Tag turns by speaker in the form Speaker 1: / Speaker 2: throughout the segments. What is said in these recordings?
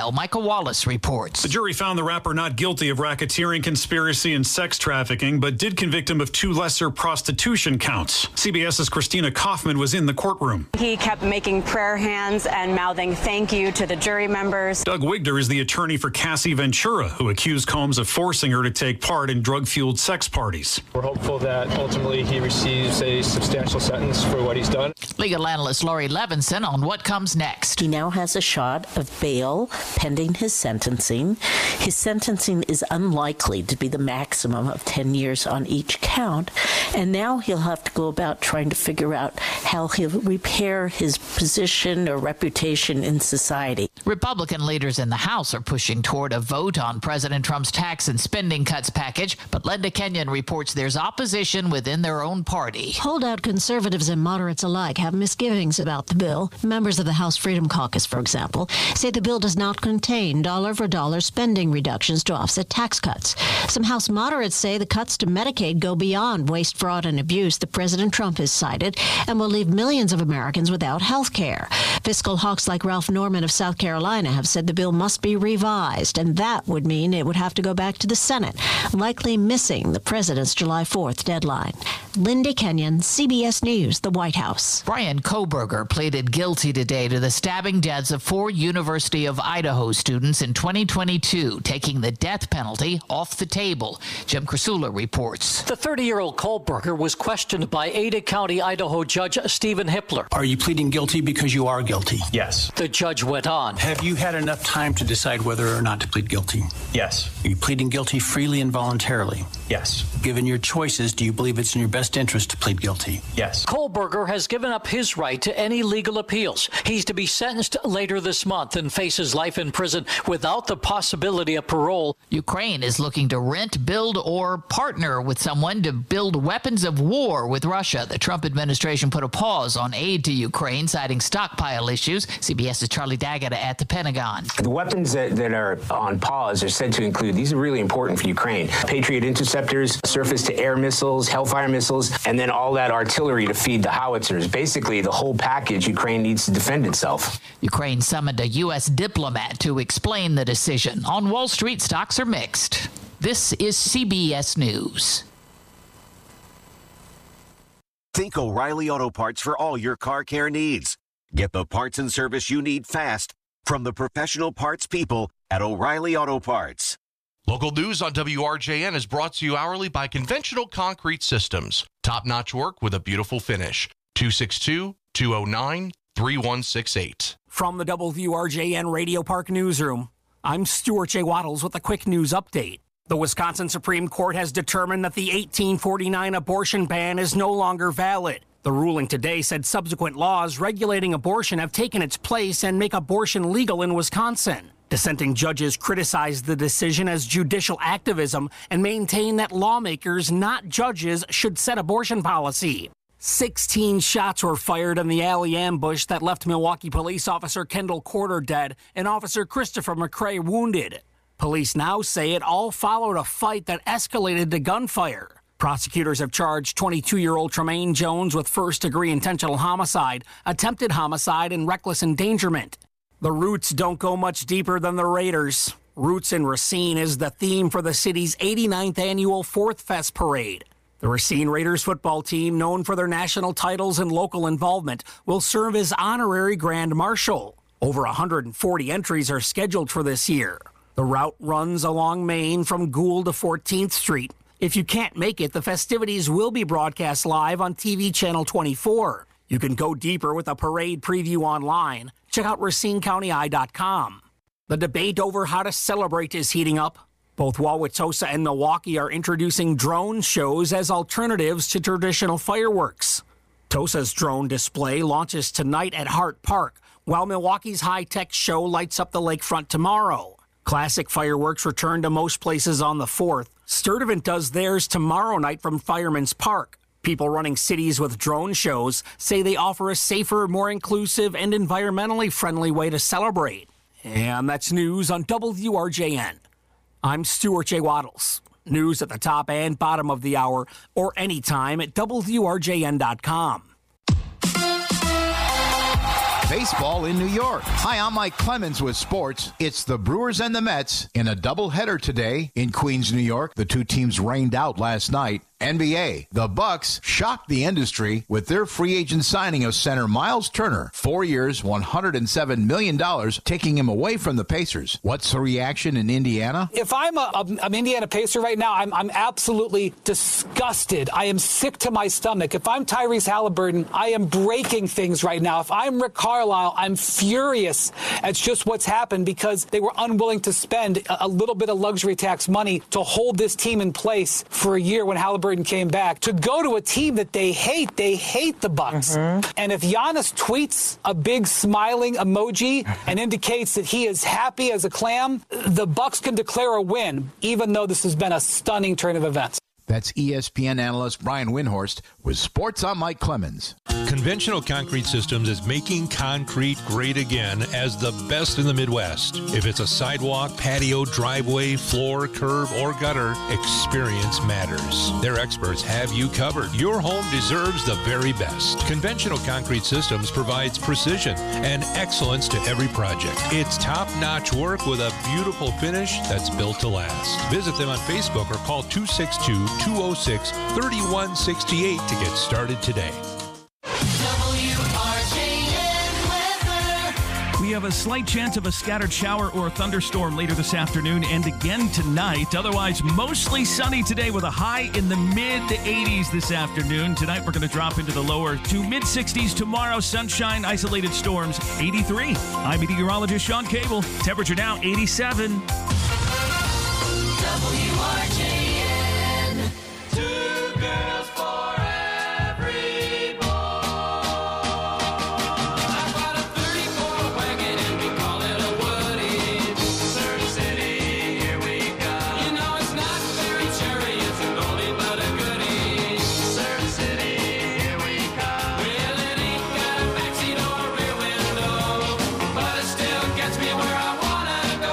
Speaker 1: trial. Michael Wallace reports.
Speaker 2: The jury found the rapper not guilty of racketeering, conspiracy, and sex trafficking, but did convict him of 2 lesser prostitution counts. CBS's Christina Kaufman was in the courtroom.
Speaker 3: He kept making prayer hands and mouthing thank you to the jury members.
Speaker 2: Doug Wigder is the attorney for Cassie Ventura, who accused Combs of forcing her to take part in drug-fueled sex parties.
Speaker 4: We're hopeful that ultimately he receives a substantial sentence for what he's done.
Speaker 1: Legal analyst Laurie Levinson on what comes next.
Speaker 5: He now has a shot of bail pending his sentencing. His sentencing is unlikely to be the maximum of 10 years on each count, and now he'll have to go about trying to figure out how he'll repair his position or reputation in society.
Speaker 1: Republican leaders in the House are pushing toward a vote on President Trump's tax and spending cuts package, but Linda Kenyon reports there's opposition within their own party.
Speaker 6: Holdout conservatives and moderates alike have misgivings about the bill. Members of the House Freedom Caucus, for example, say the bill does not contain dollar-for-dollar spending reductions to offset tax cuts. Some House moderates say the cuts to Medicaid go beyond waste, fraud, and abuse that President Trump has cited and will leave millions of Americans without health care. Fiscal hawks like Ralph Norman of South Carolina have said the bill must be revised, and that would mean it would have to go back to the Senate, likely missing the president's July 4th deadline. Linda Kenyon, CBS News, the White House.
Speaker 1: Brian Kohberger pleaded guilty today to the stabbing deaths of 4 University of Idaho students in 2022, taking the death penalty off the table. Jim Krasula reports.
Speaker 7: The 30-year-old Kohberger was questioned by Ada County, Idaho Judge Stephen Hippler.
Speaker 8: Are you pleading guilty because you are guilty?
Speaker 4: Yes.
Speaker 7: The judge went on.
Speaker 8: Have you had enough time to decide whether or not to plead guilty?
Speaker 4: Yes.
Speaker 8: Are you pleading guilty freely and voluntarily?
Speaker 4: Yes.
Speaker 8: Given your choices, do you believe it's in your best interest to plead guilty?
Speaker 4: Yes.
Speaker 7: Kohberger has given up his right to any legal appeals. He's to be sentenced later this month and faces life in prison without the possibility of parole.
Speaker 1: Ukraine is looking to rent, build, or partner with someone to build weapons of war with Russia. The Trump administration put a pause on aid to Ukraine, citing stockpile issues. CBS's Charlie Daggett at the Pentagon.
Speaker 9: The weapons that are on pause are said to include, these are really important for Ukraine, Patriot interceptors, surface-to-air missiles, Hellfire missiles, and then all that artillery to feed the howitzers. Basically, the whole package Ukraine needs to defend itself.
Speaker 1: Ukraine summoned a U.S. diplomat to explain the decision. On Wall Street, stocks are mixed. This is CBS News.
Speaker 10: Think O'Reilly Auto Parts for all your car care needs. Get the parts and service you need fast from the professional parts people at O'Reilly Auto Parts.
Speaker 11: Local news on WRJN is brought to you hourly by Conventional Concrete Systems. Top-notch work with a beautiful finish. 262-209-3168.
Speaker 12: From the WRJN Radio Park Newsroom, I'm Stuart J. Waddles with a quick news update. The Wisconsin Supreme Court has determined that the 1849 abortion ban is no longer valid. The ruling today said subsequent laws regulating abortion have taken its place and make abortion legal in Wisconsin. Dissenting judges criticized the decision as judicial activism and maintain that lawmakers, not judges, should set abortion policy. 16 shots were fired in the alley ambush that left Milwaukee police officer Kendall Corder dead and Officer Christopher McCrae wounded. Police now say it all followed a fight that escalated to gunfire. Prosecutors have charged 22-year-old Tremaine Jones with first-degree intentional homicide, attempted homicide, and reckless endangerment. The Roots don't go much deeper than the Raiders. Roots in Racine is the theme for the city's 89th annual Fourth Fest Parade. The Racine Raiders football team, known for their national titles and local involvement, will serve as honorary Grand Marshal. Over 140 entries are scheduled for this year. The route runs along Main from Gould to 14th Street. If you can't make it, the festivities will be broadcast live on TV Channel 24. You can go deeper with a parade preview online. Check out RacineCountyEye.com. The debate over how to celebrate is heating up. Both Wauwatosa and Milwaukee are introducing drone shows as alternatives to traditional fireworks. Tosa's drone display launches tonight at Hart Park, while Milwaukee's high-tech show lights up the lakefront tomorrow. Classic fireworks return to most places on the 4th. Sturtevant does theirs tomorrow night from Fireman's Park. People running cities with drone shows say they offer a safer, more inclusive, and environmentally friendly way to celebrate. And that's news on WRJN. I'm Stuart J. Waddles. News at the top and bottom of the hour, or anytime at WRJN.com.
Speaker 13: Baseball in New York. Hi, I'm Mike Clemens with sports. It's the Brewers and the Mets in a doubleheader today in Queens, New York. The two teams rained out last night. NBA. The Bucks shocked the industry with their free agent signing of center Miles Turner. 4 years, $107 million, taking him away from the Pacers. What's the reaction in Indiana?
Speaker 14: If I'm an Indiana Pacer right now, I'm absolutely disgusted. I am sick to my stomach. If I'm Tyrese Halliburton, I am breaking things right now. If I'm Rick Carlisle, I'm furious at just what's happened because they were unwilling to spend a little bit of luxury tax money to hold this team in place for a year when Halliburton came back to go to a team that they hate the Bucks. And if Giannis tweets a big smiling emoji and indicates that he is happy as a clam, the Bucks can declare a win, even though this has been a stunning turn of events.
Speaker 13: That's ESPN analyst Brian Windhorst with Sports. I'm Mike Clemens.
Speaker 15: Conventional Concrete Systems is making concrete great again as the best in the Midwest. If it's a sidewalk, patio, driveway, floor, curb, or gutter, experience matters. Their experts have you covered. Your home deserves the very best. Conventional Concrete Systems provides precision and excellence to every project. It's top-notch work with a beautiful finish that's built to last. Visit them on Facebook or call 262-206-3168 to get started today.
Speaker 16: We have a slight chance of a scattered shower or thunderstorm later this afternoon and again tonight. Otherwise, mostly sunny today with a high in the mid-80s this afternoon. Tonight, we're going to drop into the lower to mid-60s. Tomorrow, sunshine, isolated storms, 83. I'm meteorologist Sean Cable. Temperature now, 87.
Speaker 17: WRJN. Two girls for every boy. I bought a 34 wagon and we call it a Woody. Surf City, here we go. You know it's not very cherry, it's an oldie but a goodie. Surf City, here we go. Well, it ain't got a backseat or a rear window, but it still gets me where I wanna go.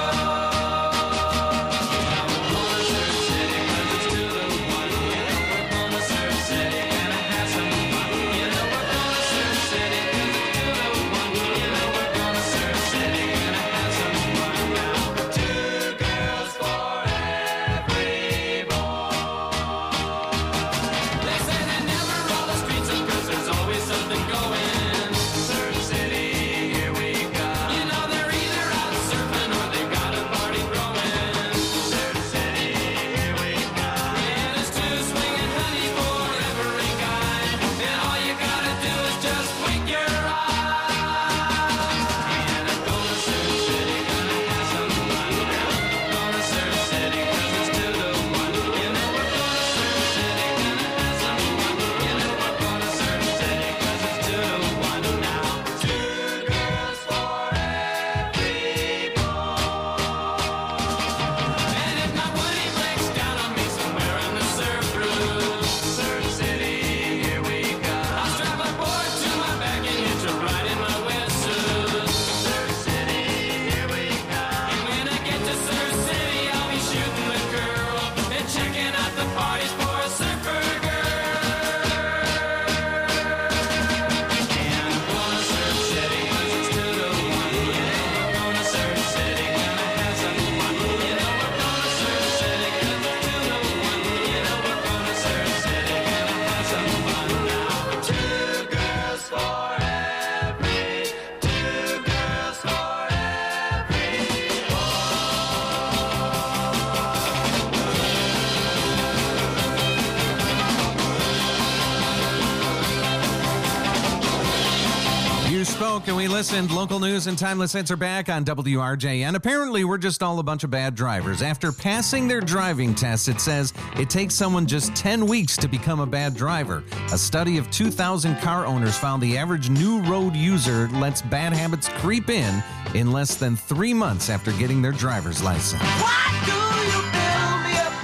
Speaker 18: And we listened. Local news and timeless hits are back on WRJN. Apparently, we're just all a bunch of bad drivers. After passing their driving test, it says it takes someone just 10 weeks to become a bad driver. A study of 2,000 car owners found the average new road user lets bad habits creep in less than 3 months after getting their driver's license.
Speaker 17: Why do you build me up,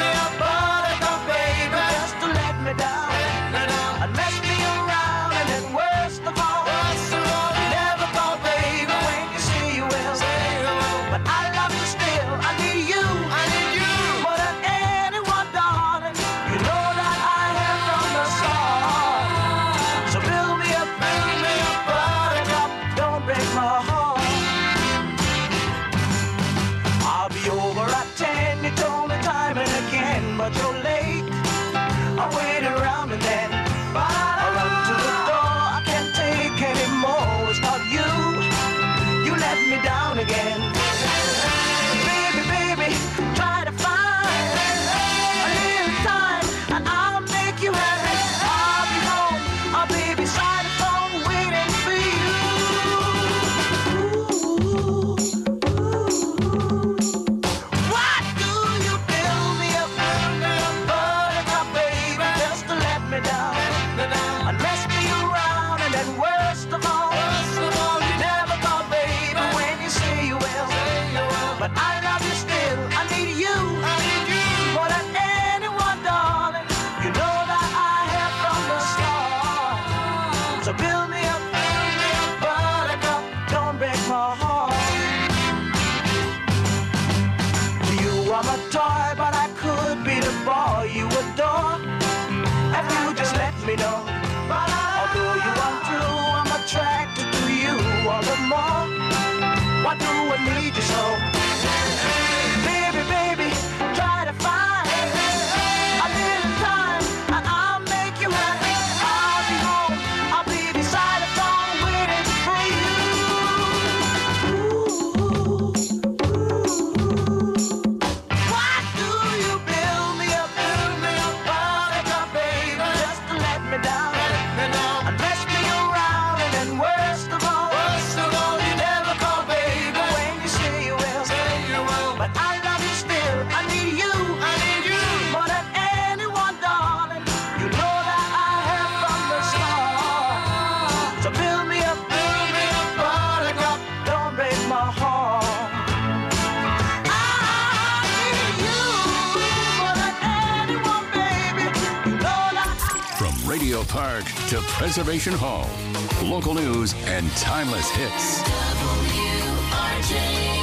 Speaker 17: buttercup, baby, just to let me down, and mess me around, and then worst of all, never thought, baby, when you see you will, but I love you still, I need you, more than anyone, darling, you know that I am from the start, so build me up, buttercup, but you're late. I waited around and then I run to the door. I can't take anymore. It's not you. You let me down again. Baby, baby, try to find a little time and I'll make you happy. I'll be home. I'll be beside the phone waiting for you. Why do you build me up, buttercup, baby, just to let me down? And mess me around, and then worst of all, you never call, baby, when you say you will. But I love you still, I need you more than anyone, darling. You know that I have from the start. So build me up, buttercup, don't break my heart. You are my toy, but I could be the boy you adore. If you just let me know. Although you are true, I'm attracted to you all the more. Why do I need you so? Baby, baby, try to find a little time and I'll make you happy. I'll be home, I'll be beside the phone waiting for you. Why do you build me up, buttercup, baby, just to let me down? And mess me around, and then worst of all, you never call, baby, when you say you will. But I love you still, I need you more than anyone, darling. You know that I have from the start. So build me up, buttercup, don't break my heart. I need you more than anyone, baby. You know that
Speaker 19: From Radio Park to Preservation Hall, local news and timeless hits.
Speaker 17: WRJN.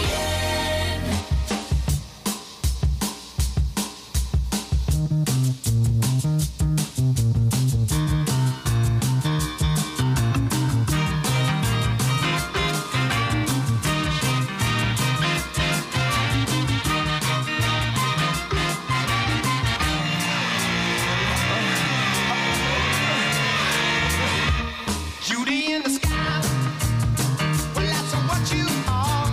Speaker 17: Judy in the sky. Well, that's what you are.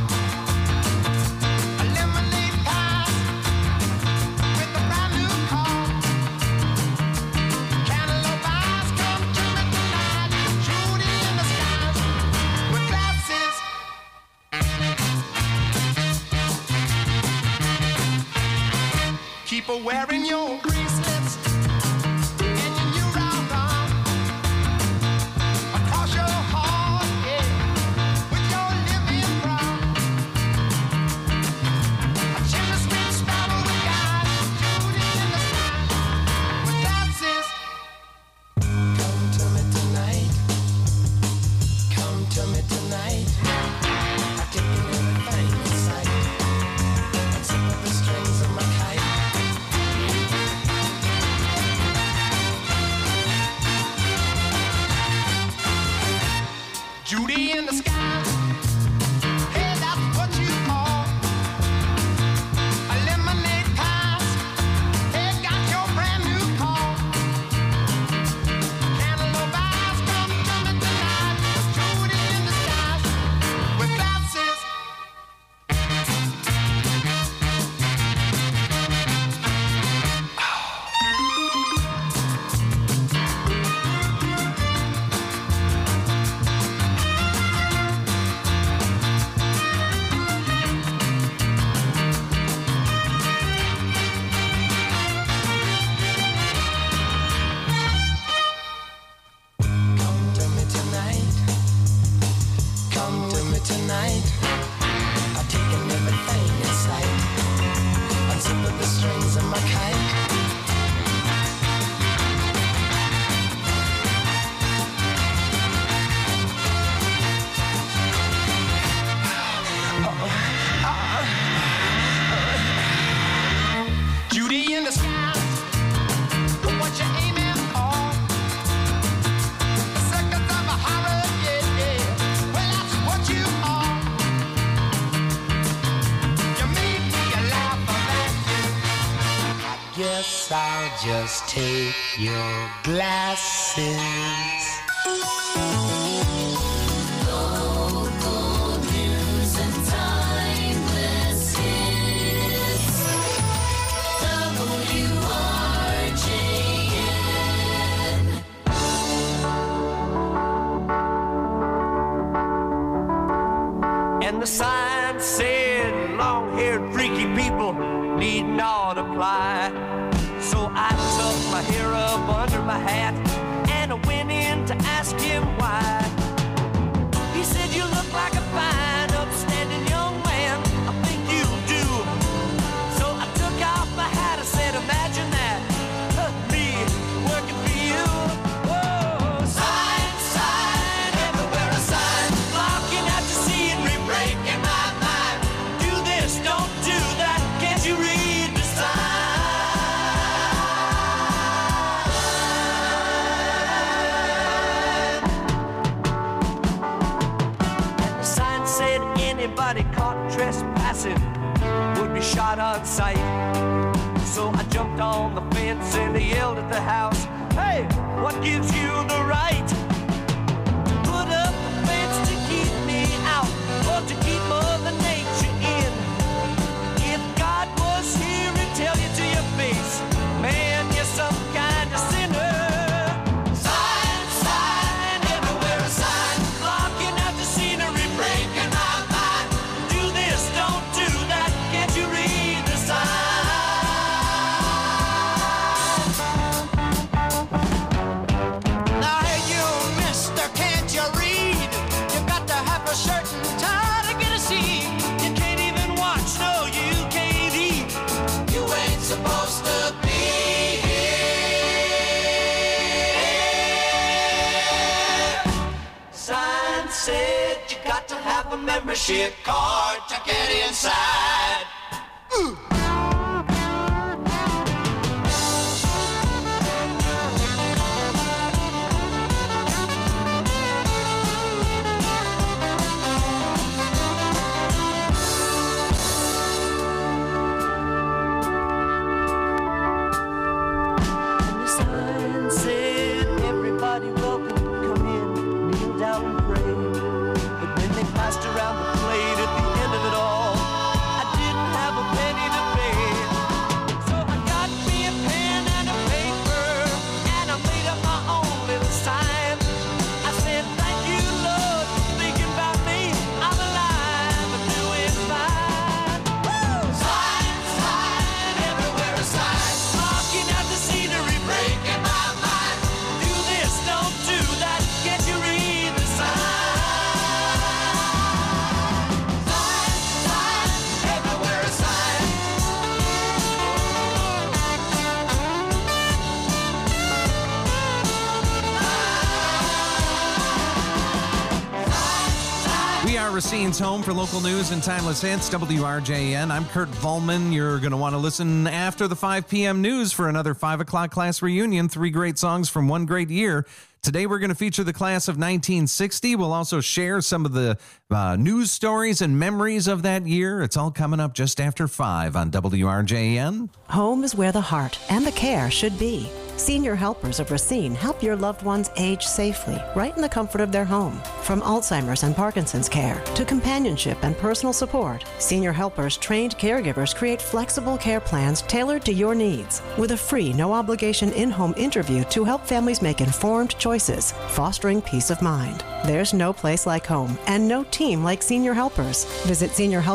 Speaker 17: A lemonade pie with a brand new car. Cantaloupe eyes come to me tonight. Judy in the sky with glasses. Keep her wearing your bracelets and your new round arm. Across your heart, yeah, with your living brown. A chimney sweet smell of the guy, Judy in the sky, with glasses. Come to me tonight. Come to me tonight. I can do everything in sight. Except for the strings of my kite. guess I'll just take your glasses. Local news and timeless hits. WRJN.
Speaker 20: And the sign said, long-haired freaky people need not apply. So I tucked my hair up under my hat and I went in to ask him why. He said, you look like a fine, upstanding young man. I think you do. So I took off my hat. I said, imagine that, me working for you. Whoa, sign, sign, everywhere a sign, blocking out the scenery, breaking my mind. Do this, don't do that. Can't you read the anybody caught trespassing would be shot on sight. So I jumped on the fence and I yelled at the house, hey, what gives you the right to put up a fence to keep me out or to keep Mother Nature in? If God was here, he'd tell you to your face, man, you're some kind of sinner. Sign, sign, everywhere a sign, blocking out the scenery, breaking my supposed to be here. Sign said you got to have a membership card to get inside. Around the plate at the end of it all, I didn't have a penny to pay. So I got me a pen and a paper and I made up my own little sign. I said, thank you, Lord, for thinking about me. I'm alive and doing fine. Woo! Sign, sign, everywhere a sign, blocking out the scenery, breaking my mind. Do this, don't do that. Can't you read the sign?
Speaker 18: Racine's home for local news and timeless hits, WRJN. I'm Kurt Volman. You're going to want to listen after the 5 p.m. news for another 5 o'clock class reunion, 3 great songs from one great year. Today, we're going to feature the class of 1960. We'll also share some of the news stories and memories of that year. It's all coming up just after 5 on WRJN.
Speaker 21: Home is where the heart and the care should be. Senior Helpers of Racine help your loved ones age safely, right in the comfort of their home. From Alzheimer's and Parkinson's care to companionship and personal support, Senior Helpers trained caregivers create flexible care plans tailored to your needs with a free, no-obligation in-home interview to help families make informed choices, fostering peace of mind. There's no place like home and no team like Senior Helpers. Visit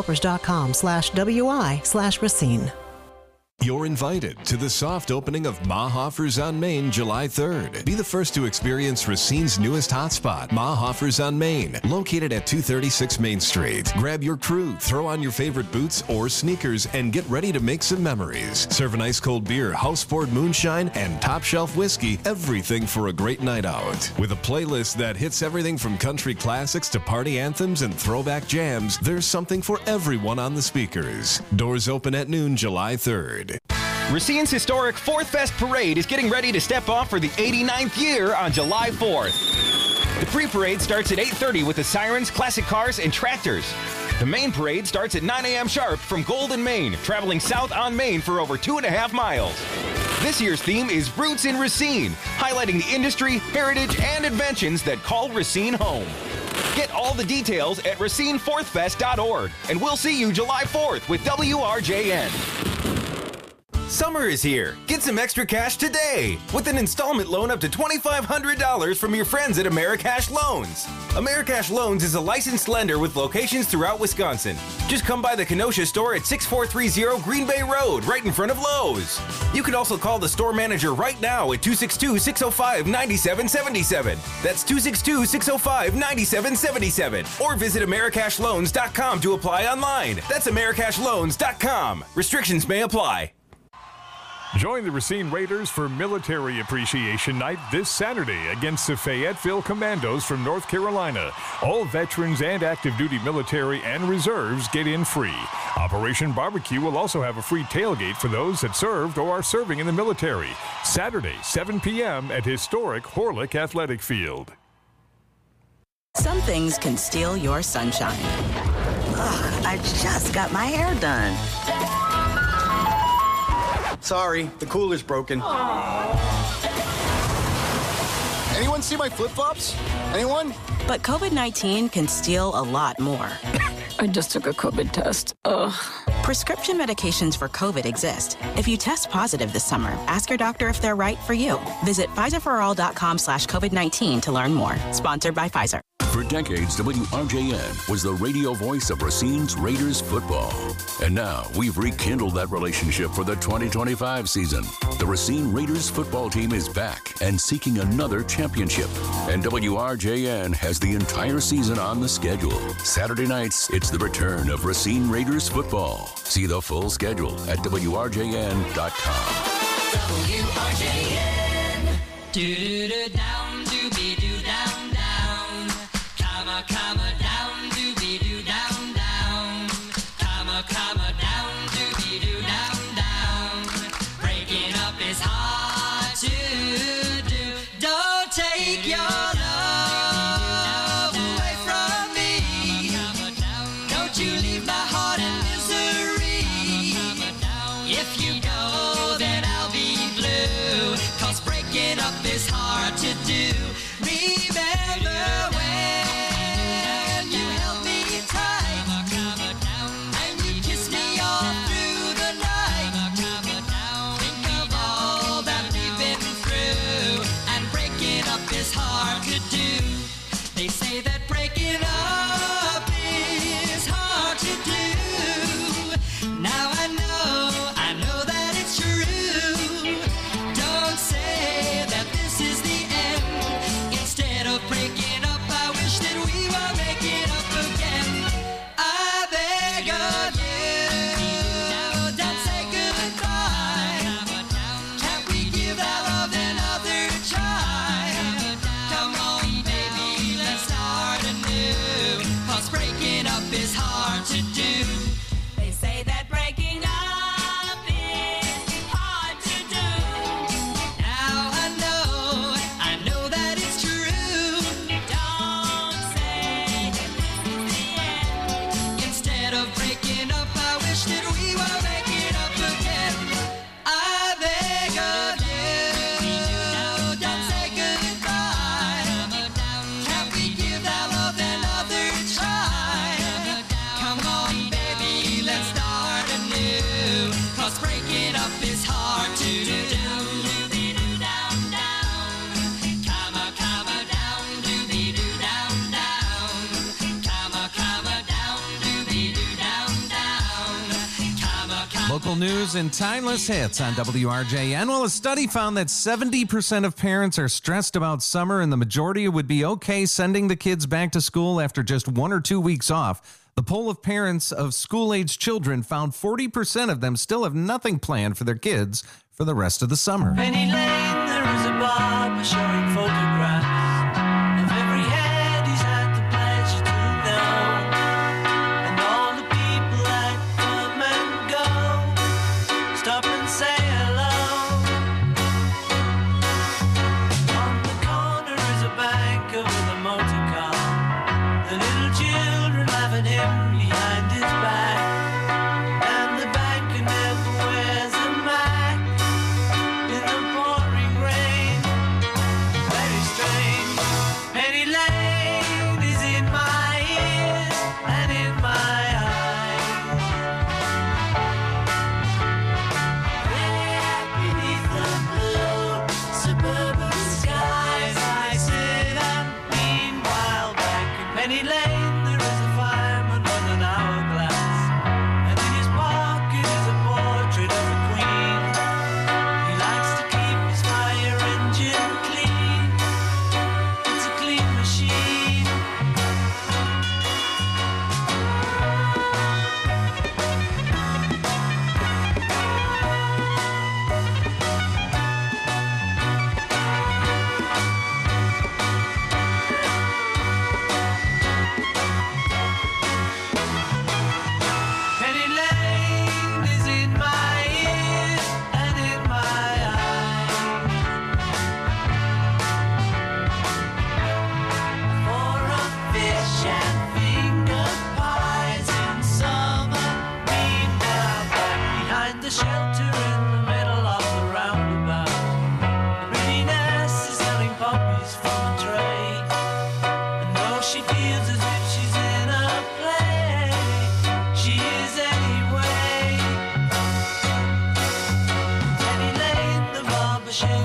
Speaker 21: seniorhelpers.com/WI/Racine.
Speaker 22: You're invited to the soft opening of Ma Hoffers on Main July 3rd. Be the first to experience Racine's newest hotspot, Ma Hoffers on Main, located at 236 Main Street. Grab your crew, throw on your favorite boots or sneakers, and get ready to make some memories. Serve an ice-cold beer, house-poured moonshine, and top-shelf whiskey, everything for a great night out. With a playlist that hits everything from country classics to party anthems and throwback jams, there's something for everyone on the speakers. Doors open at noon July 3rd.
Speaker 23: Racine's historic 4th Fest Parade is getting ready to step off for the 89th year on July 4th. The pre-parade starts at 8:30 with the sirens, classic cars, and tractors. The Maine Parade starts at 9 a.m. sharp from Golden, Maine, traveling south on Maine for over 2.5 miles. This year's theme is Roots in Racine, highlighting the industry, heritage, and inventions that call Racine home. Get all the details at RacineFourthFest.org, and we'll see you July 4th with WRJN. Summer is here. Get some extra cash today with an installment loan up to $2,500 from your friends at Americash Loans. Americash Loans is a licensed lender with locations throughout Wisconsin. Just come by the Kenosha store at 6430 Green Bay Road, right in front of Lowe's. You can also call the store manager right now at 262-605-9777. That's 262-605-9777. Or visit AmericashLoans.com to apply online. That's AmericashLoans.com. Restrictions may apply.
Speaker 2: Join the Racine Raiders for Military Appreciation Night this Saturday against the Fayetteville Commandos from North Carolina. All veterans and active duty military and reserves get in free. Operation Barbecue will also have a free tailgate for those that served or are serving in the military. Saturday, 7 p.m. at historic Horlick Athletic Field.
Speaker 3: Some things can steal your sunshine. Ugh, I just got my hair done.
Speaker 5: Sorry, the cooler's broken. Anyone see my flip-flops? Anyone?
Speaker 3: But COVID-19 can steal a lot more.
Speaker 24: I just took a COVID test. Ugh.
Speaker 3: Prescription medications for COVID exist. If you test positive this summer, ask your doctor if they're right for you. Visit PfizerForAll.com/COVID-19 to learn more. Sponsored by Pfizer.
Speaker 19: For decades, WRJN was the radio voice of Racine's Raiders football. And now we've rekindled that relationship for the 2025 season. The Racine Raiders football team is back and seeking another championship. And WRJN has the entire season on the schedule. Saturday nights, it's the return of Racine Raiders football. See the full schedule at WRJN.com.
Speaker 17: WRJN. Do-do-do down, do-be-do down, down. Comma, comma, down, do-be-do down, down. Comma, comma, down, do-be-do down, down. Breaking up is hard to do. Don't take your love away from me. Don't you leave my heart in misery. If you go, then I'll be blue. 'Cause breaking up is hard to do. Remember when you held me tight and you kissed me all through the night. Think of all that we've been through, and breaking up is hard to do. They say that breaking up is hard to do. Now I know that it's true. Don't say that this is the end. Instead of breaking up, I wish that we were making up again. I beg of you, don't say goodbye. Can't we give our love another try? Come on, baby, let's start anew. 'Cause breaking up is hard to do. They say that breaking up is hard to do. Now I know that it's true. Don't say that this is the end. Instead of breaking up, I wish that we were making up again. I beg of you, don't say goodbye. Can't we give our love another try? Come on, baby, let's start anew. 'Cause breaking up is hard to do. Do-be-do down, down. Comma, comma, down, do-be-do down, down. Comma, comma, down, do-be-do down, down. Comma, comma.
Speaker 18: Local news and timeless hits on WRJN. Well, a study found that 70% of parents are stressed about summer, and the majority would be okay sending the kids back to school after just 1 or 2 weeks off. The poll of parents of school-age children found 40% of them still have nothing planned for their kids for the rest of the summer.
Speaker 17: Penny Lane, there is a barber showing photographs of every head he's had the pleasure to know, and all the people that come and go. Stop and say hello. On the corner is a banker with a motor car. The little children laughing him behind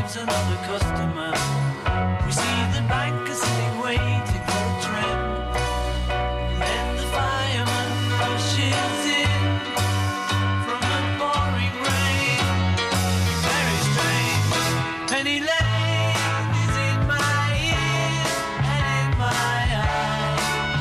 Speaker 17: arrives another customer. We see the banker sitting waiting for a tram. Then the fireman rushes in from a pouring rain. Very strange. Penny Lane is in my ear and in my eye.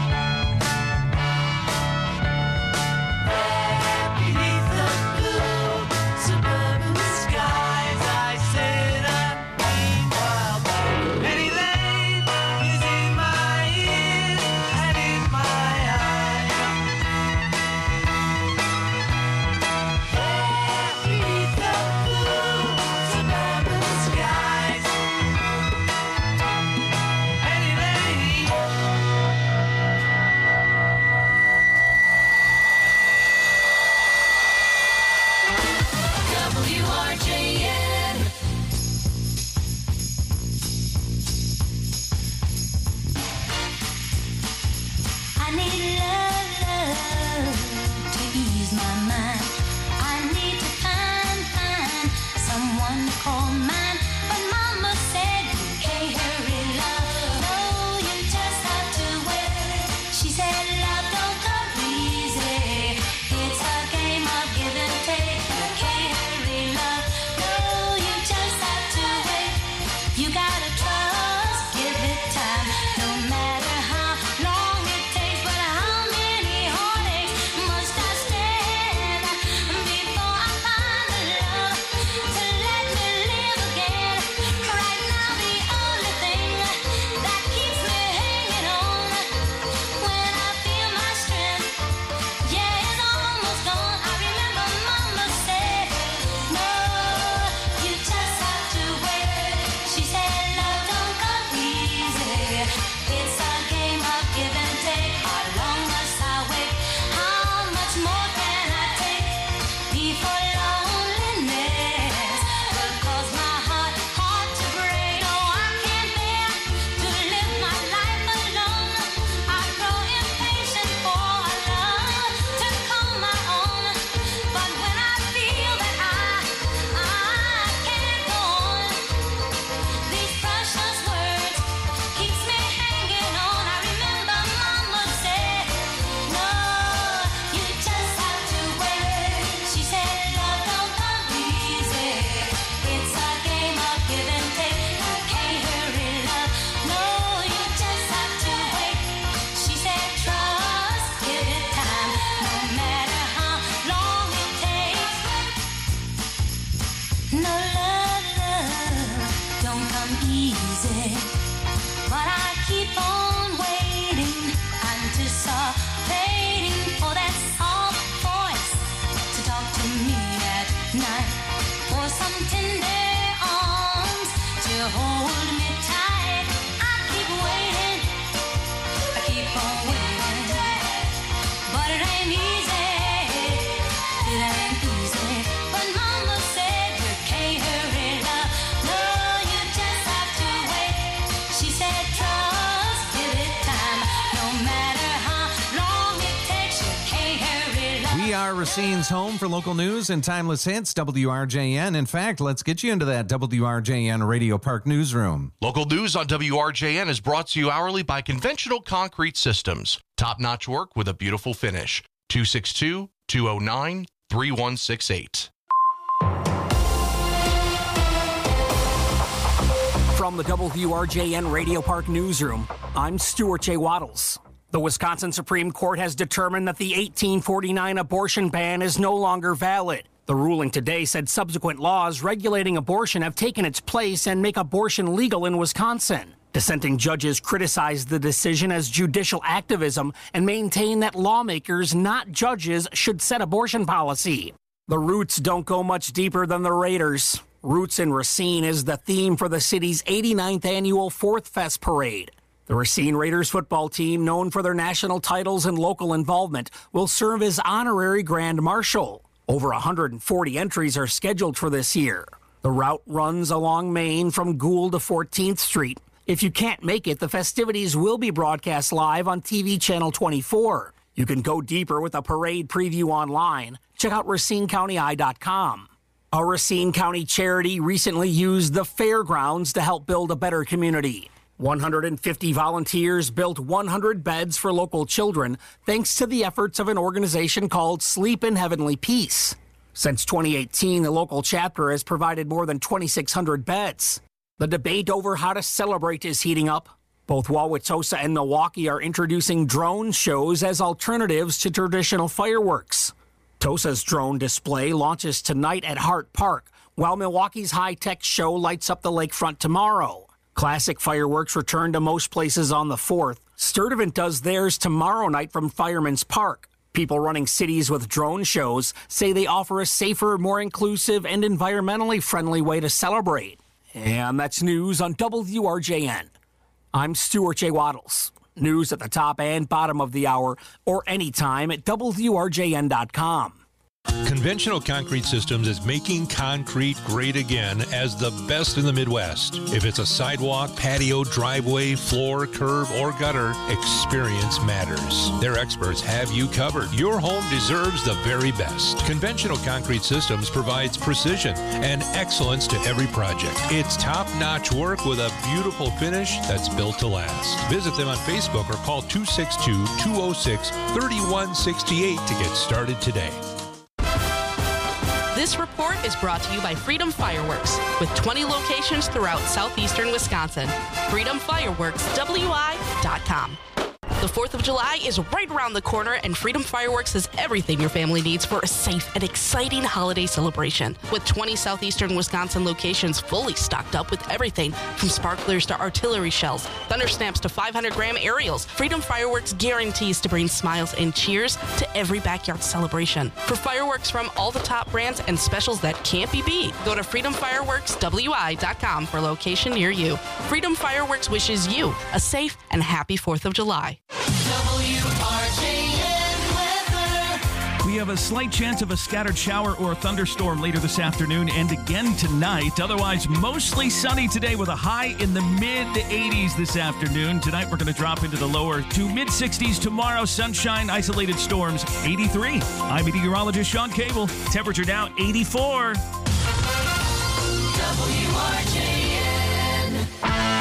Speaker 17: There beneath the blue suburban skies, I sit and meanwhile Penny Lane is in my ear and in my eye. There beneath the blue suburban skies, Penny Lane.
Speaker 4: WRJN.
Speaker 6: I need love to ease my mind. I need to find someone to call mine. But Mama said you can't hurry love. No, you just have to wait. She said love don't come easy. It's a game of give and take. You can't hurry love. No, you just have to wait. You gotta trust, give it time. No matter how long it takes, but how many heartaches must I stand before I find the love to let me live again? Right now, the only thing that keeps me hanging on when I feel my strength, yeah, it's almost gone. I remember Mama said, no, you just have to wait. She said love don't come easy. It's a game of give and take. How long must I wait? How much more can I take before loneliness will cause my heart to break? No, I can't bear to live my life alone. I grow impatient for a love to call my own. But when I feel that I can't go on, these precious words keeps me hanging on. I remember Mama said, no, you just have to wait. She said love don't come easy. It's a game of give and take. You can't hurry love. No, you just have to wait. She said trust, give it time. No matter how long it takes. No love don't come easy, but I keep on waiting, anticipating for that soft voice to talk to me at night, for some tender arms to hold me tight. I keep waiting, I keep on waiting, but it ain't easy. It ain't easy. But Mama said you can't hurry love. No, you just have to wait. She said trust, give it time. No matter how long it takes, you can't hurry love.
Speaker 18: We are Racine's home for local news and timeless hits, WRJN. In fact, let's get you into that WRJN Radio Park newsroom.
Speaker 11: Local news on WRJN is brought to you hourly by Conventional Concrete Systems. Top-notch work with a beautiful finish. 262-209-3168.
Speaker 12: From the WRJN Radio Park newsroom, I'm Stuart J. Waddles. The Wisconsin Supreme Court has determined that the 1849 abortion ban is no longer valid. The ruling today said subsequent laws regulating abortion have taken its place and make abortion legal in Wisconsin. Dissenting judges criticized the decision as judicial activism and maintain that lawmakers, not judges, should set abortion policy. The roots don't go much deeper than the Raiders. Roots in Racine is the theme for the city's 89th annual Fourth Fest parade. The Racine Raiders football team, known for their national titles and local involvement, will serve as honorary grand marshal. Over 140 entries are scheduled for this year. The route runs along Main from Gould to 14th Street. If you can't make it, the festivities will be broadcast live on TV Channel 24. You can go deeper with a parade preview online. Check out RacineCountyEye.com. A Racine County charity recently used the fairgrounds to help build a better community. 150 volunteers built 100 beds for local children thanks to the efforts of an organization called Sleep in Heavenly Peace. Since 2018, the local chapter has provided more than 2,600 beds. The debate over how to celebrate is heating up. Both Wauwatosa and Milwaukee are introducing drone shows as alternatives to traditional fireworks. Tosa's drone display launches tonight at Hart Park, while Milwaukee's high-tech show lights up the lakefront tomorrow. Classic fireworks return to most places on the 4th. Sturtevant does theirs tomorrow night from Fireman's Park. People running cities with drone shows say they offer a safer, more inclusive, and environmentally friendly way to celebrate. And that's news on WRJN. I'm Stuart J. Waddles. News at the top and bottom of the hour, or anytime at WRJN.com.
Speaker 15: Conventional Concrete Systems is making concrete great again as the best in the Midwest. If it's a sidewalk, patio, driveway, floor, curb, or gutter, experience matters. Their experts have you covered. Your home deserves the very best. Conventional Concrete Systems provides precision and excellence to every project. It's top-notch work with a beautiful finish that's built to last. Visit them on Facebook or call 262-206-3168 to get started today.
Speaker 1: This report is brought to you by Freedom Fireworks, with 20 locations throughout southeastern Wisconsin. FreedomFireworksWI.com. The 4th of July is right around the corner, and Freedom Fireworks has everything your family needs for a safe and exciting holiday celebration. With 20 southeastern Wisconsin locations fully stocked up with everything from sparklers to artillery shells, thunder snaps to 500-gram aerials, Freedom Fireworks guarantees to bring smiles and cheers to every backyard celebration. For fireworks from all the top brands and specials that can't be beat, go to FreedomFireworksWI.com for a location near you. Freedom Fireworks wishes you a safe and happy 4th of July.
Speaker 16: We have a slight chance of a scattered shower or thunderstorm later this afternoon and again tonight. Otherwise, mostly sunny today with a high in the mid-80s this afternoon. Tonight, we're going to drop into the lower to mid-60s. Tomorrow, sunshine, isolated storms, 83. I'm meteorologist Sean Cable. Temperature now 84.
Speaker 4: WRJN.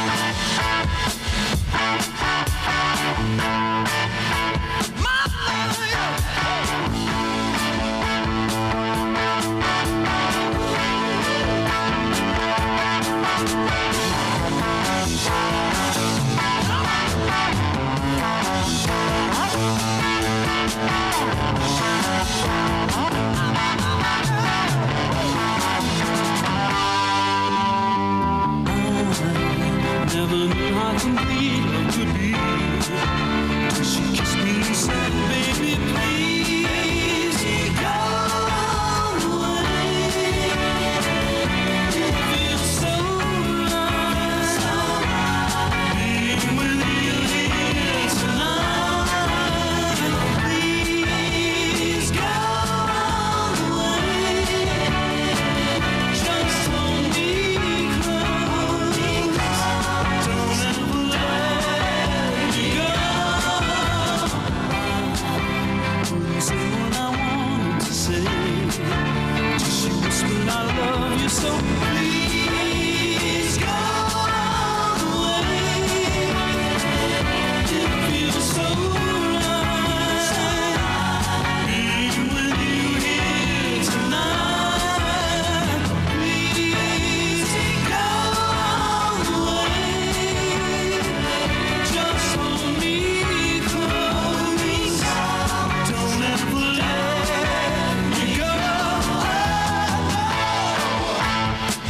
Speaker 17: Never knew how complete love could be till she kissed me and said, baby, please go away. It feels so right being with you here tonight. Please go away. Just hold me close. Don't ever let me go. Couldn't say what I wanted to say. Till she whispered, I love you so. Please go away. It feels so right being with you here tonight. Please go away. Just hold me close. Don't ever let me go.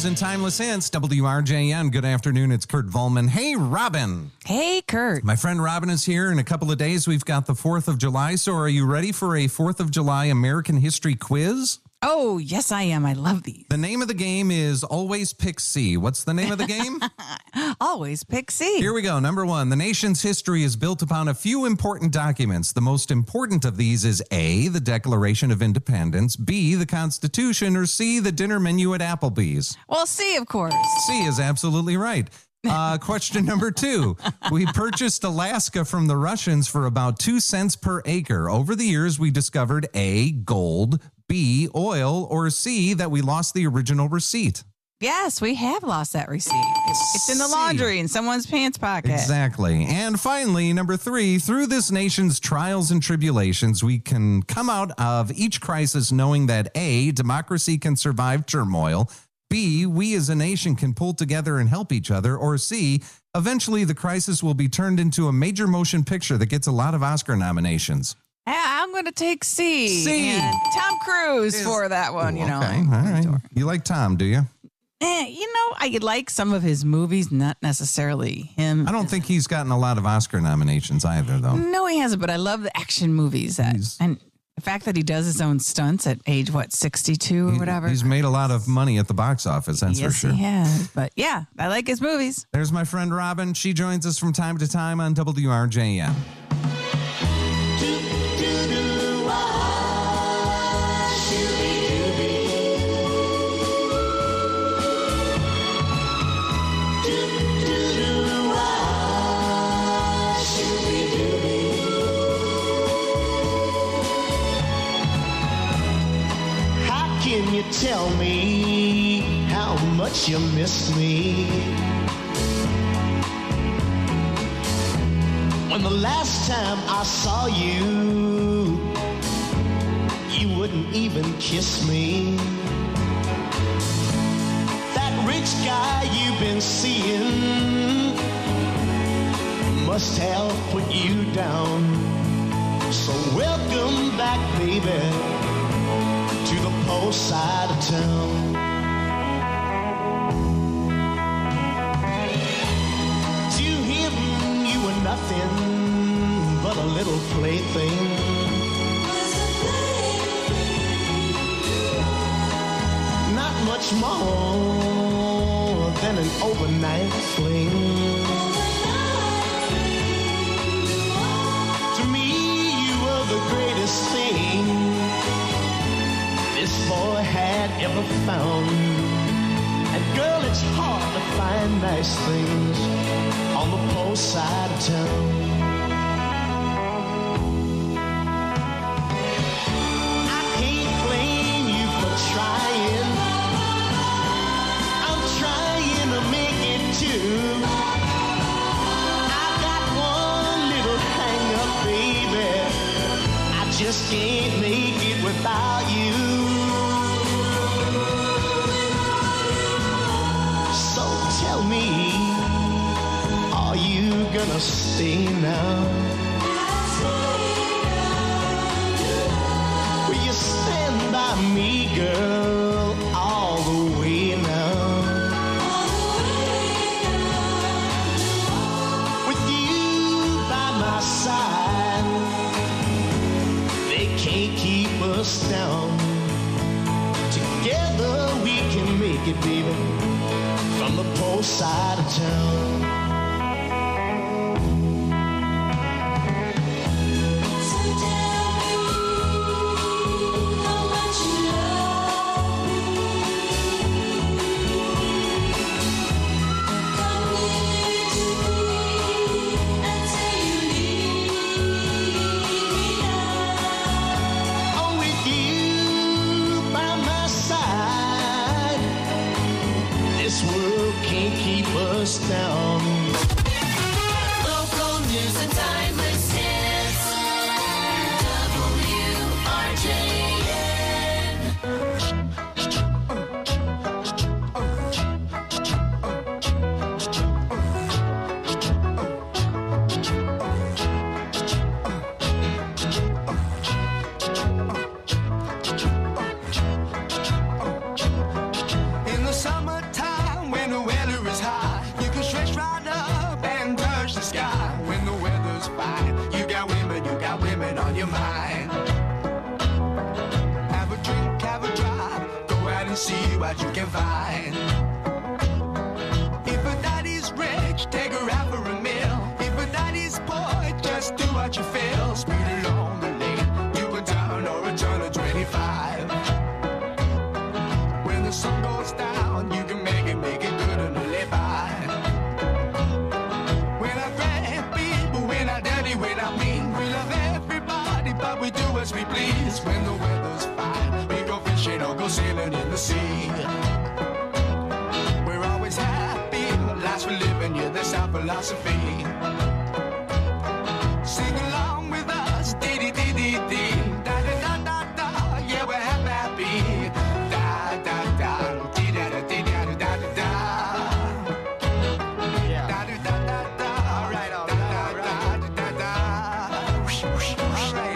Speaker 18: news and timeless hits. WRJN. Good afternoon. It's Kurt Volman. Hey, Robin.
Speaker 7: Hey, Kurt.
Speaker 18: My friend Robin is here. In a couple of days, we've got the 4th of July. So are you ready for a 4th of July American history quiz?
Speaker 7: Oh, yes, I am. I love these.
Speaker 18: The name of the game is Always Pick C. What's the name of the game?
Speaker 7: Always Pick C.
Speaker 18: Here we go. Number 1. The nation's history is built upon a few important documents. The most important of these is A, the Declaration of Independence, B, the Constitution, or C, the dinner menu at Applebee's.
Speaker 7: Well, C, of course.
Speaker 18: C is absolutely right. Question number 2. We purchased Alaska from the Russians for about 2 cents per acre. Over the years, we discovered A, gold, B, oil, or C, that we lost the original receipt.
Speaker 7: Yes, we have lost that receipt. It's in the laundry in someone's pants pocket.
Speaker 18: Exactly. And finally, number 3, through this nation's trials and tribulations, we can come out of each crisis knowing that A, democracy can survive turmoil, B, we as a nation can pull together and help each other, or C, eventually the crisis will be turned into a major motion picture that gets a lot of Oscar nominations.
Speaker 7: I'm going to take C.
Speaker 18: C.
Speaker 7: And Tom Cruise for that one, you know.
Speaker 18: Okay, all right. You like Tom, do you?
Speaker 7: I like some of his movies, not necessarily him.
Speaker 18: I don't think he's gotten a lot of Oscar nominations either, though.
Speaker 7: No, he hasn't, but I love the action movies. And the fact that he does his own stunts at age, 62 or whatever.
Speaker 18: He's made a lot of money at the box office, that's for sure.
Speaker 7: Yes, he has. But yeah, I like his movies.
Speaker 18: There's my friend Robin. She joins us from time to time on WRJN.
Speaker 17: Can you tell me how much you miss me? When the last time I saw you, you wouldn't even kiss me. That rich guy you've been seeing must have put you down. So welcome back, baby, to the post side of town. To him, you were nothing but a little plaything. Not much more than an overnight fling. To me, you were the greatest thing this boy had ever found. And girl, it's hard to find nice things on the post side of town. I can't blame you for trying. I'm trying to make it too. I got one little hang up, baby. I just can't make it without you. Tell me, are you gonna stay now? Will you stand by me, girl, all the way now? With you by my side, they can't keep us down. Together we can make it, baby, from the post side of town. So tell me how much you love me. Come here to me and say you need me now. Oh, with you by my side, this world can't keep us down.
Speaker 4: Local news and timeless hits. WRJN.
Speaker 17: In the summertime what you feel. Speed along the lane. You can turn or return to 25. When the sun goes down, you can make it good and live by. When I grab people, when I dirty, when I mean, we love everybody, but we do as we please. When the weather's fine, we go fishing or go sailing in the sea. We're always happy, lives we're living, yeah, that's our philosophy. Sing along with us, dee-dee-dee-dee-dee, da-da-da-da-da, yeah, we're happy, da-da-da, dee-da-da-dee-da-da-da-da. Yeah. Da-da-da-da-da, right on, da-da-da-da-da. All right.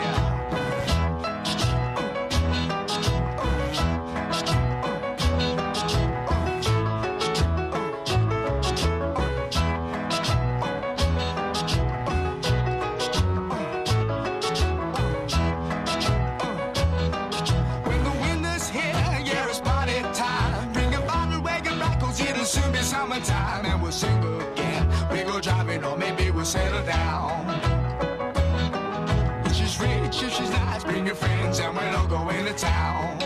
Speaker 17: When the winter's here, yeah, it's party time. Bring a bottle, wagon back, 'cause it'll soon be summertime. And we'll sing again. We go driving, or maybe we'll settle down. If she's rich, if she's nice, bring your friends, and we'll all go into town.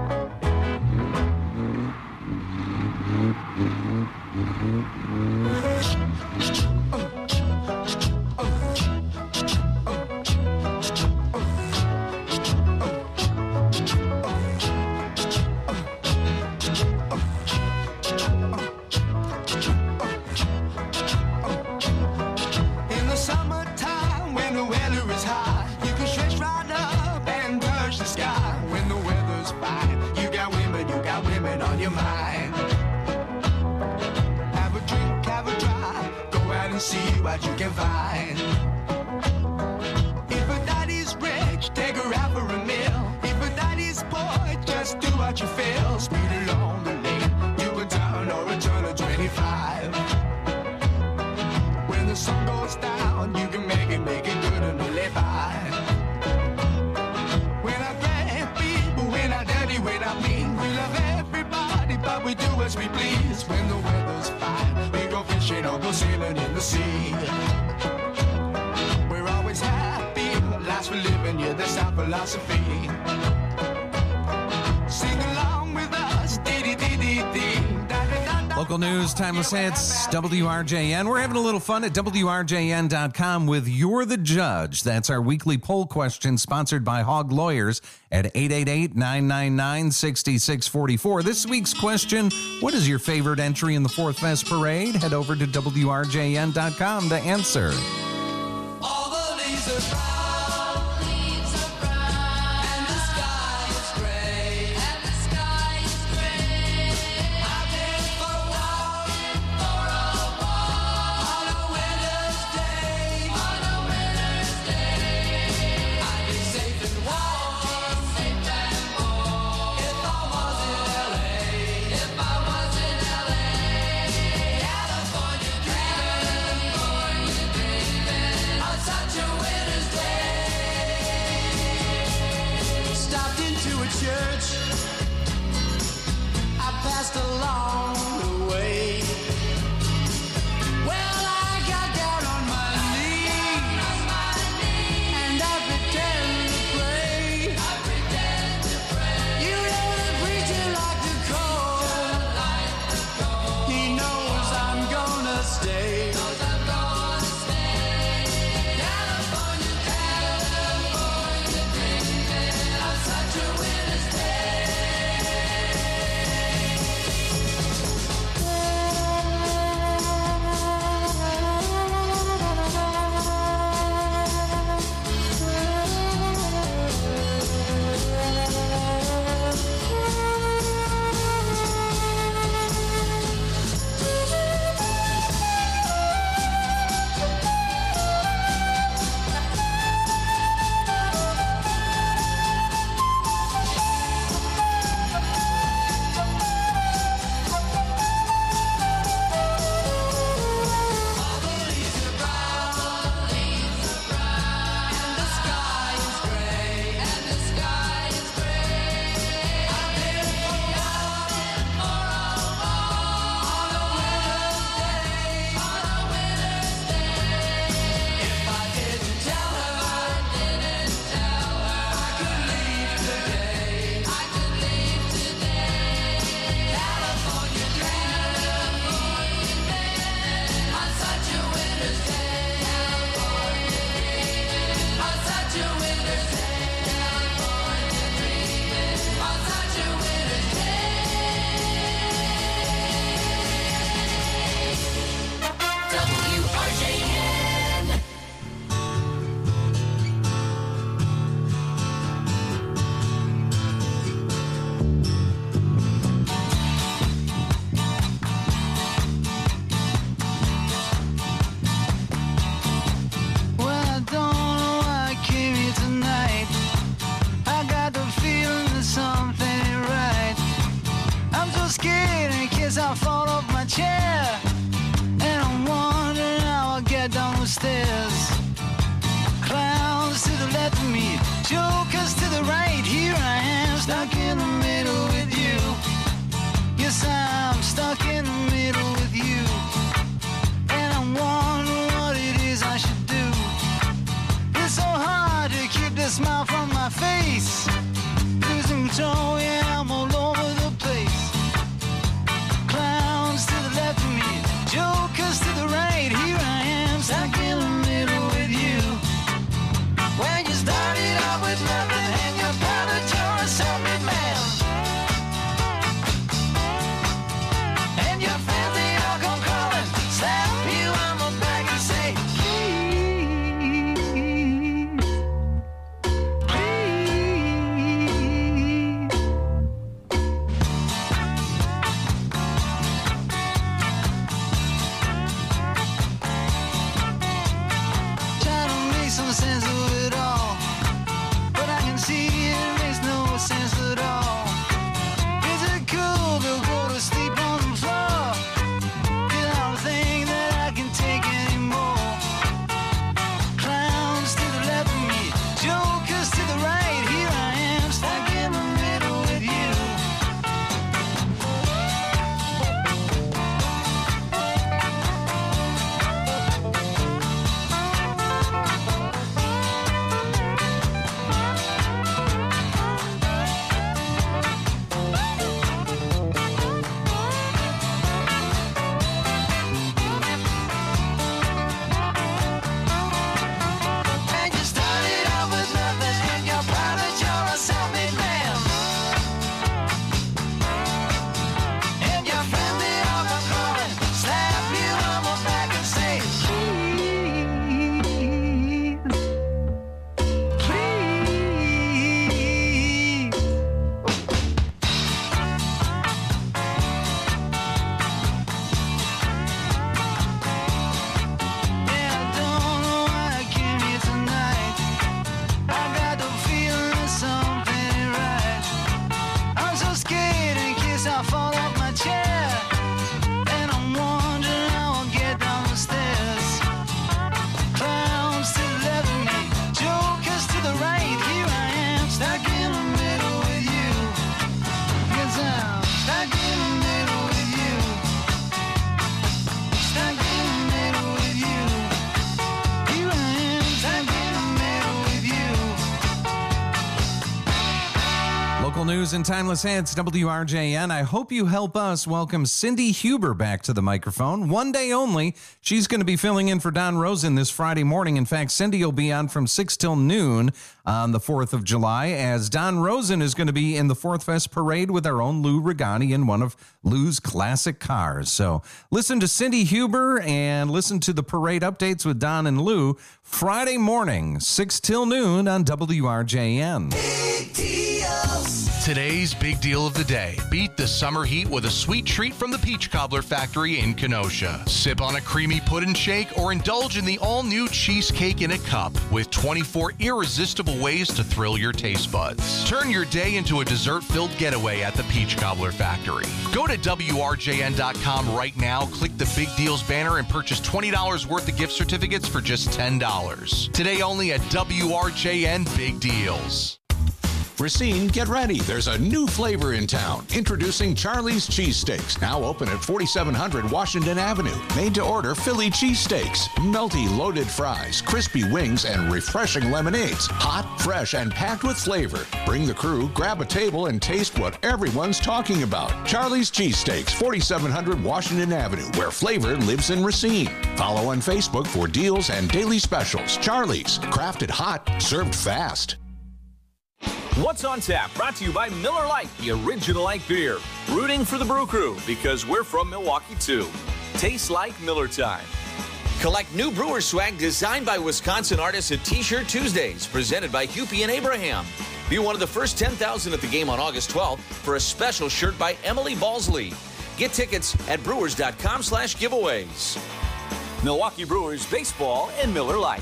Speaker 17: In the summertime, when the weather is high, you can stretch right up and touch the sky. When the weather's fine, you got women on your mind. Have a drink, have a drive, go out and see what you can find. If a daddy's rich, take her out for a meal. If a daddy's poor, just do what you feel. Speed along the lane, you can turn or return to 25. When the sun goes down, you can make it good and live by. When I grab people, when I dirty, when I mean, we love everybody, but we do as we please. When the weather's fine, we go fishing or go sailing in the sea. We're always happy, lives we're living, yeah, that's our philosophy. Sing along with us, dee-dee-dee-dee-dee.
Speaker 18: Local news, timeless hits, WRJN. We're having a little fun at WRJN.com with You're the Judge. That's our weekly poll question sponsored by Hogg Lawyers at 888-999-6644. This week's question, what is your favorite entry in the Fourth Fest Parade? Head over to WRJN.com to answer.
Speaker 17: All the leaves are brown. And the sky is gray. I've been for a walk. On a winter's day. I'd be safe and warm. If I was in LA. California dreaming on such a winter's day. Stopped into a church. I passed along the way. Well, I got down on my knees and I pretend to pray. You know the preacher like to call. He knows I'm gonna stay. California dreaming on such a winter's day.
Speaker 18: Local news and timeless hits, WRJN. I hope you help us welcome Cindy Huber back to the microphone. One day only. She's going to be filling in for Don Rosen this Friday morning. In fact, Cindy will be on from 6 till noon on the 4th of July, as Don Rosen is going to be in the Fourth Fest Parade with our own Lou Regani in one of Lou's classic cars. So listen to Cindy Huber and listen to the parade updates with Don and Lou Friday morning, 6 till noon on WRJN.
Speaker 11: Today's big deal of the day. Beat the summer heat with a sweet treat from the Peach Cobbler Factory in Kenosha. Sip on a creamy pudding shake or indulge in the all-new cheesecake in a cup with 24 irresistible ways to thrill your taste buds. Turn your day into a dessert-filled getaway at the Peach Cobbler Factory. Go to WRJN.com right now, click the Big Deals banner, and purchase $20 worth of gift certificates for just $10. Today only at WRJN Big Deals.
Speaker 8: Racine, get ready. There's a new flavor in town. Introducing Charlie's Cheesesteaks, now open at 4700 Washington Avenue. Made to order Philly cheesesteaks, melty loaded fries, crispy wings, and refreshing lemonades. Hot, fresh, and packed with flavor. Bring the crew, grab a table, and taste what everyone's talking about. Charlie's Cheesesteaks, 4700 Washington Avenue, where flavor lives in Racine. Follow on Facebook for deals and daily specials. Charlie's, crafted hot, served fast.
Speaker 9: What's on Tap, brought to you by Miller Lite, the original light beer. Rooting for the Brew Crew, because we're from Milwaukee too. Tastes like Miller time.
Speaker 10: Collect new Brewer swag designed by Wisconsin artists at T-Shirt Tuesdays, presented by Hupie and Abraham. Be one of the first 10,000 at the game on August 12th for a special shirt by Emily Balsley. Get tickets at brewers.com/giveaways.
Speaker 9: Milwaukee Brewers baseball and Miller Lite.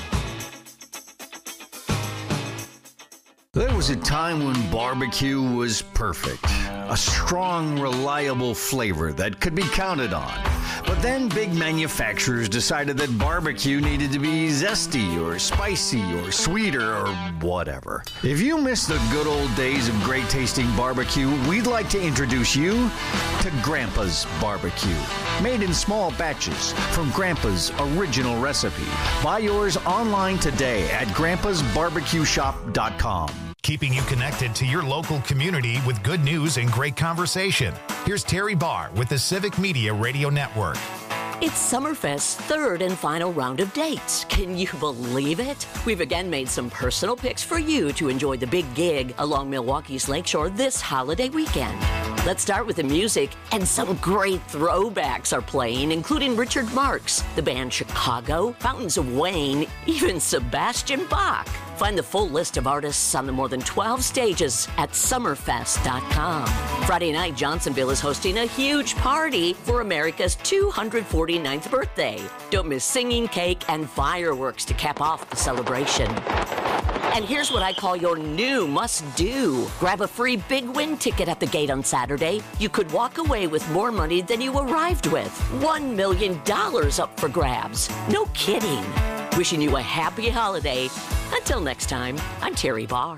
Speaker 14: There was a time when barbecue was perfect. A strong, reliable flavor that could be counted on. But then big manufacturers decided that barbecue needed to be zesty or spicy or sweeter or whatever. If you miss the good old days of great tasting barbecue, we'd like to introduce you to Grandpa's Barbecue. Made in small batches from Grandpa's original recipe. Buy yours online today at grandpasbarbecueshop.com.
Speaker 25: Keeping you connected to your local community with good news and great conversation. Here's Terry Barr with the Civic Media Radio Network.
Speaker 26: It's Summerfest's third and final round of dates. Can you believe it? We've again made some personal picks for you to enjoy the big gig along Milwaukee's Lakeshore this holiday weekend. Let's start with the music, and some great throwbacks are playing, including Richard Marx, the band Chicago, Fountains of Wayne, even Sebastian Bach. Find the full list of artists on the more than 12 stages at summerfest.com. Friday night, Johnsonville is hosting a huge party for America's 249th birthday. Don't miss singing, cake, and fireworks to cap off the celebration. And here's what I call your new must-do. Grab a free Big Win ticket at the gate on Saturday. You could walk away with more money than you arrived with. $1 million up for grabs. No kidding. Wishing you a happy holiday. Until next time, I'm Terry Barr.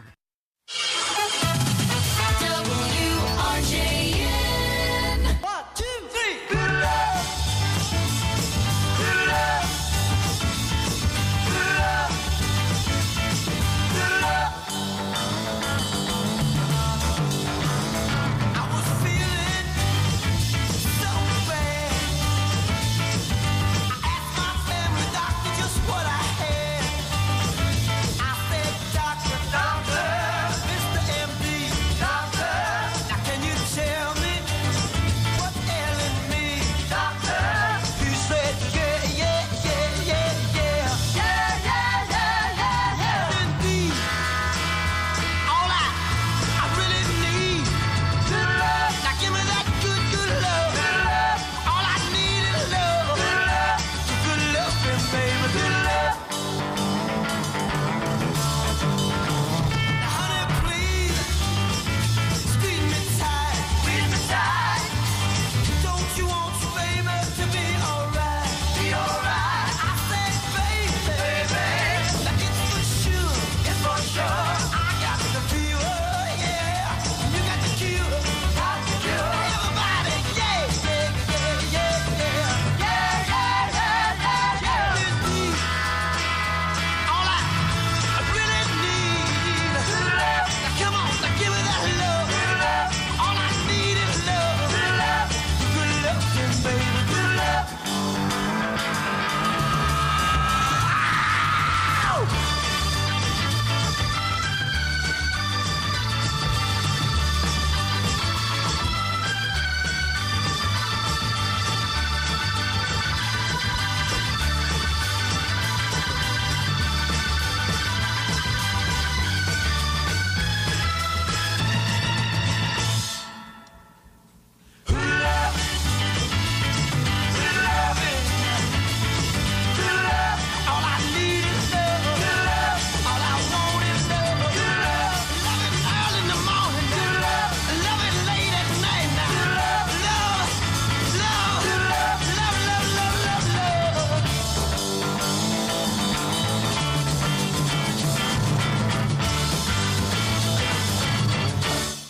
Speaker 4: WRJN. 1, 2, 3. Good luck. Good luck. Good luck. Good luck. I was feeling so bad. I asked my family doctor just what I had. I said, Doctor, Mr.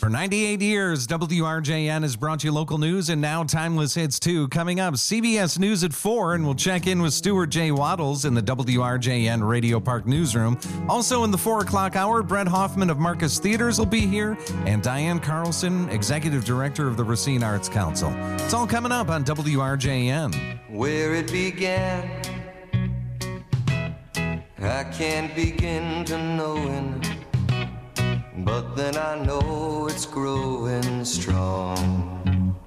Speaker 18: For 98 years, WRJN has brought you local news and now timeless hits too. Coming up, CBS News at 4, and we'll check in with Stuart J. Waddles in the WRJN Radio Park newsroom. Also in the 4 o'clock hour, Brett Hoffman of Marcus Theaters will be here, and Diane Carlson, Executive Director of the Racine Arts Council. It's all coming up on WRJN.
Speaker 2: Where it began, I can't begin to knowing, but then I know it's growing strong.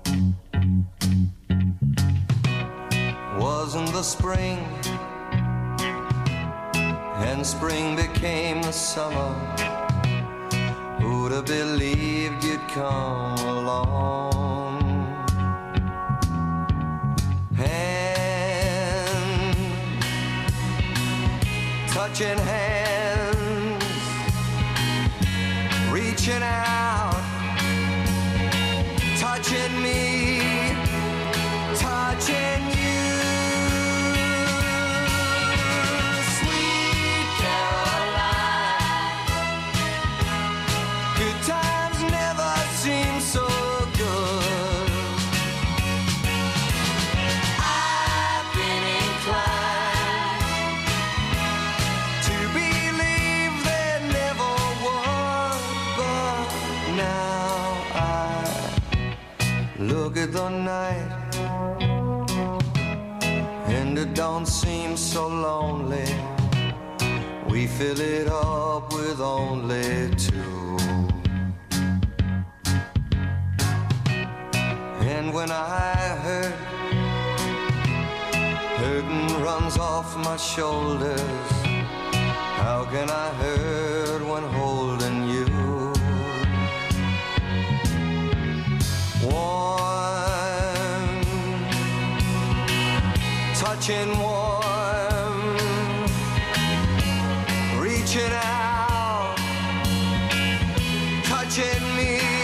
Speaker 2: Wasn't the spring, and spring became the summer. Who'd have believed you'd come along? Hand, touching hands, reaching out, touching me, touching you. Sweet Caroline, good times never seem so good. I've been inclined to believe there never was, but now I look at the night and it don't seem so lonely. We fill it up with only two. And when I hurt, hurting runs off my shoulders. How can I hurt when holding you? Warm, touching warm, reaching out, touching me.